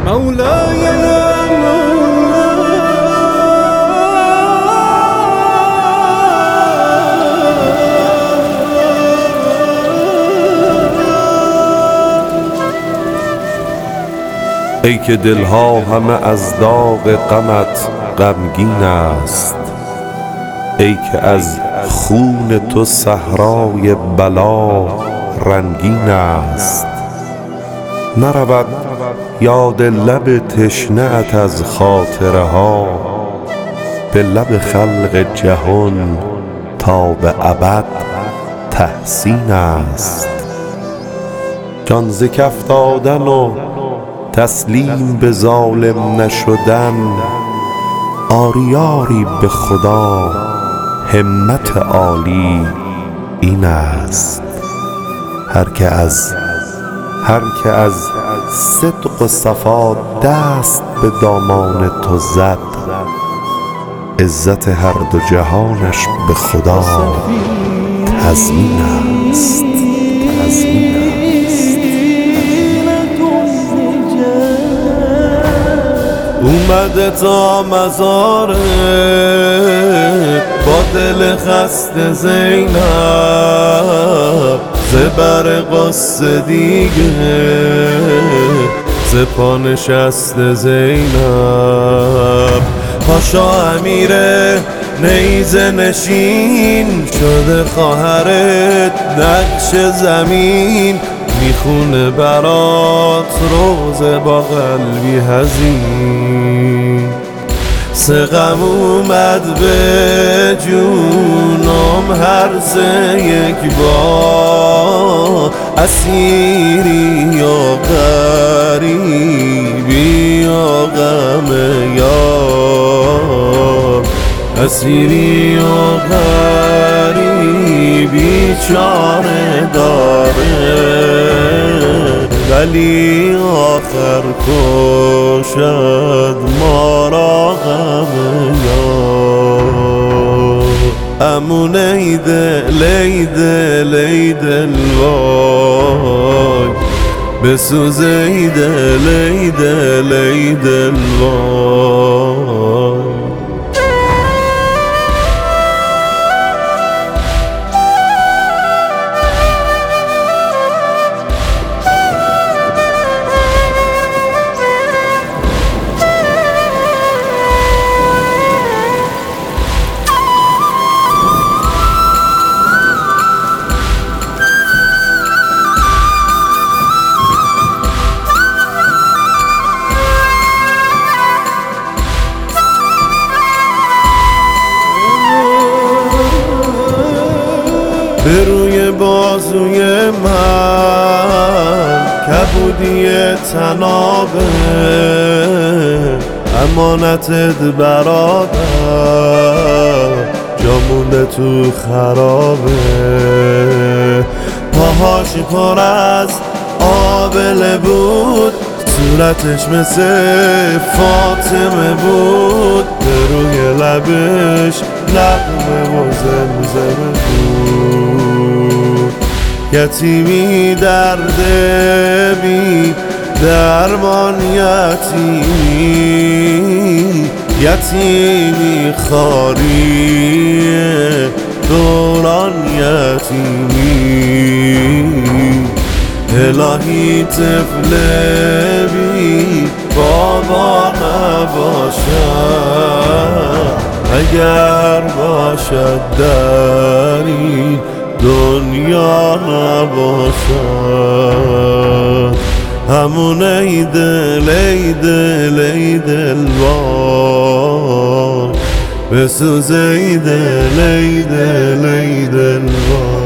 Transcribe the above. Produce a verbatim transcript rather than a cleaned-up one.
مولاي يا ای که دلها همه از داغ غمت غمگین است، ای که از خون تو صحرای بلا رنگین است. نرود یاد لب تشنه ات از خاطره ها به لب خلق جهان تا به ابد تحسین است. جان ز کف دادن و تسلیم به ظالم نشدن، آری آری به خدا همت عالی این است. هر که از هر که از صدق و صفا دست به دامان تو زد، عزت هر دو جهانش به خدا تضمین است. تضمین است. اومده تا مزارت با دل خسته زینب، زبر قصه دیگه ز پا نشسته زینب. پاشا امیره نیزه نشین شده خواهرت نقش زمین، میخونه برات روزه با قلبی حزین. سه غم اومد به جونم هر سه یک بار، اسیری یا غریبی یا غم یار، اسیری یا غریبی چاره داره ولی آخر کشد ما را غم یار. امو لیده لیده لیده الوای، بسوزه لیده لیده لیده الوای. به روی بازوی من کبودی تنابه، امانتت برادر جامونده تو خرابه. پاهاش پر از آبله بود، صورتش مثل فاطمه بود، به روی لبش نغمه و زمزمه بود. یتیمی درد بی درمان، یتیمی یتیمی خاری دوران، یتیمی الهی طفل بی بابا نباشد، اگر باشد در این دنیا نباشد. همون لیده لیده لیده الوای، بسوزه لیده لیده لیده الوای.